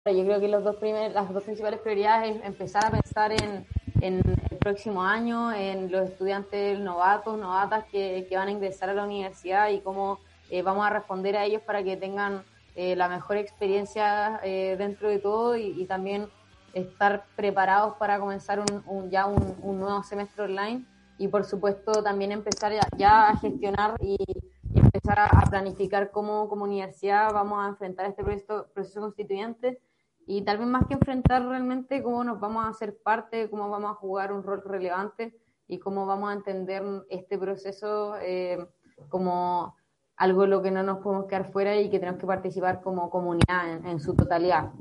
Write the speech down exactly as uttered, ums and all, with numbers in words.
Yo creo que los dos primer, las dos principales prioridades es empezar a pensar en, en el próximo año, en los estudiantes novatos, novatas que, que van a ingresar a la universidad y cómo eh, vamos a responder a ellos para que tengan eh, la mejor experiencia eh, dentro de todo y, y también estar preparados para comenzar un, un, ya un, un nuevo semestre online y por supuesto también empezar ya, ya a gestionar y, y empezar a, a planificar cómo como universidad vamos a enfrentar este proceso, proceso constituyente y tal vez más que enfrentar realmente cómo nos vamos a hacer parte, cómo vamos a jugar un rol relevante y cómo vamos a entender este proceso eh, como algo en lo que no nos podemos quedar fuera y que tenemos que participar como comunidad en, en su totalidad.